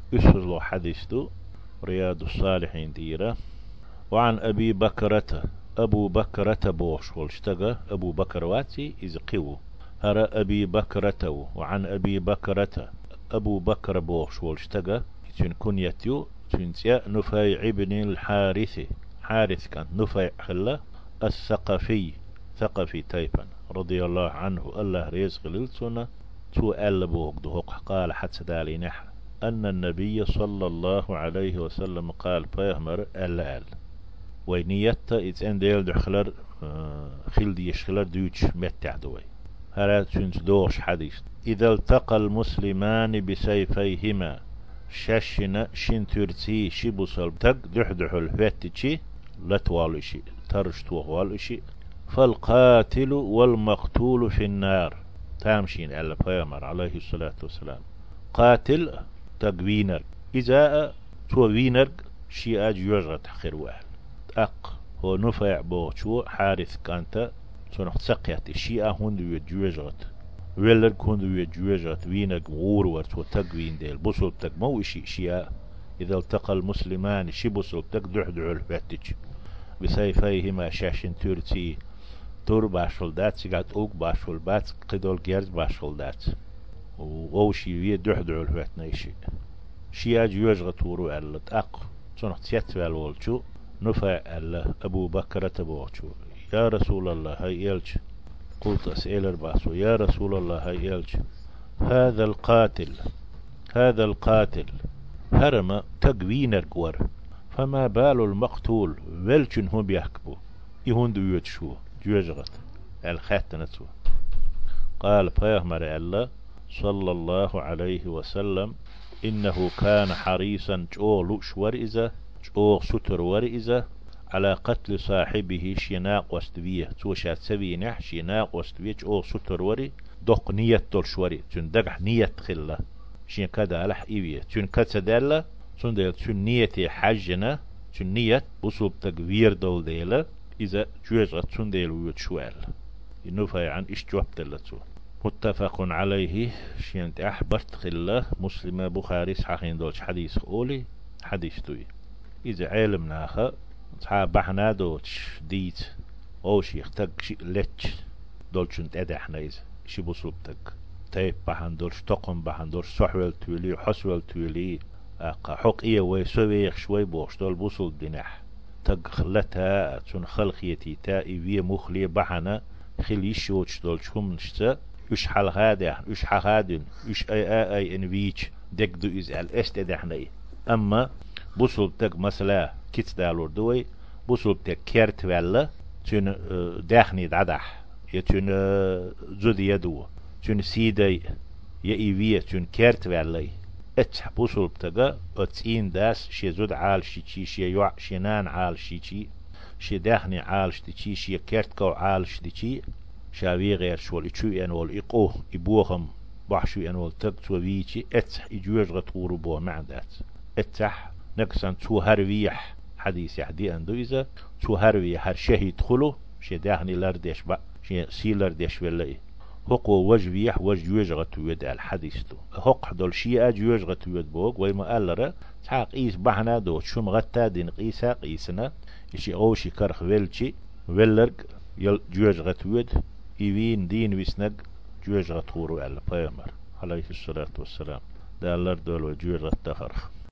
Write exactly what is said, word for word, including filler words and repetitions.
يسر حديث دو رياض الصالحين ديرة. وعن أبي بكرة أبو بكرة بوش والشتغى أبو بكر واتي إذ قيو هرى أبي بكرة. وعن أبي بكرة أبو بكر بوش والشتغى تن كنيتيو تنسيا نفيع بن الحارث حارث كان نفيع خلا الثقفي ثقفي تايبا رضي الله عنه الله رزق للسنة تو ألبوك دهوق قال حتى دالي نح أن النبي صلى الله عليه وسلم قال فيهمر ألال وينيتا إذ أن ديل دخلر خيل دي يشخلر دوش متع دوي هرات سنس دوش حديث إذا التقى المسلمان بسيفيهما شاشنا شنترتي شبصل تق دحدح الفتشي لا توالشي ترش توالشي فالقاتل والمقتول في النار تامشين على بيامر عليه الصلاة والسلام قاتل تقوينر إذا تووينر شيء أج يجرى تحقير واحد أق هو نفع بوشو حارث كانت تنخ تسقيت شيء هندو يجرت ولر كندو يجرت وينك غور ورت وتقوين ديل بصل تق مو شيء شيء إذا التقى المسلمان شي بصل تق دحدع الفتج بسيفيهما شاشن ترتي تور باشل دات سيقات اوك باشل بات قدول جيرز باشل دات او شي ويه دحدع الفتنا شي شي اج يجغت ورو ألت اق تنخ تيت والولشو نفع الله أبو بكر تبوشو يا رسول الله هاي يلج قلت أسئل الباسو يا رسول الله هاي يلج هذا القاتل هذا القاتل هرم تقوين القور فما بال المقتول ولشن هم بيحكبو يهندو يتشو جوجغت الخاتنتو قال فيهمر الله صلى الله عليه وسلم إنه كان حريصا جول شور إذا جوغ ستر ورئزة على قتل صاحبه شناق واستوية توشات سبينح شناق واستوية جوغ ستر وري دوق نية دول شوري تون دقح نية خلا شين كدا لح إيوية تون كتسدالة تون ديل تون نية حجنا تون نية بصوب تقوير دول ديلا إذا جوجة تون ديل ويوت شوال ينوفي عن إش جواب دلتو متفق عليه شين أحبرت خلا مسلمة بخاري صحيحين دولش حديث أولي حديث توي إذا علمناها صحاب بحنا دوتش ديت أو شي يختق شي لتش دولشنت أدحنا إذا شي بصوبتك تايب بحن دولش تقم بحن دولش صحوال تولي حسوال تولي أقا حق إيه ويسويخ شوي بوش دول بصول دينح تق خلتها تون خلقيتي تائي وي مخلي بحنا خلي شوتش دولش هم نشتا يش حال هادي يش حادن يش أي أي أي إن ويتش دك دو إز الأست أدحنا أما بوصل تك مثلا كيت دالور دوي بوصل تك كيرت ولا تون داخني دعدح يتون زود يدو تون سيدي يأيوية تون كيرت ولا ات بوصل تك اتين داس شي زود عال شي شي شي يوع شينان عال شي شي شي داخني عال شي شي كيرت كو عال شي شاوي غير شوال اتشو ان وال اقوه ابوهم بحشو ان وال تك توويتي ات اجوج غطورو بو معدات اتح نقصان تو هرويح حديث يحدي أندو إذا تو هرويح هر شهيد خلو شي داخني لرديش با شي سي لرديش ولاي هقو وجويح وجوج غتويد الحديث تو هق دول شي أجوج غتويد بوغ ويما ألرا تحاق إيس بحنا دو شم غتا دين قيسا قيسنا إشي أو شي كرخ ويلشي ويلرق يل جوج غتويد إيوين دين ويسنق جوج غتورو على بيامر عليه الصلاة والسلام دا اللر دول وجوج غتخرخ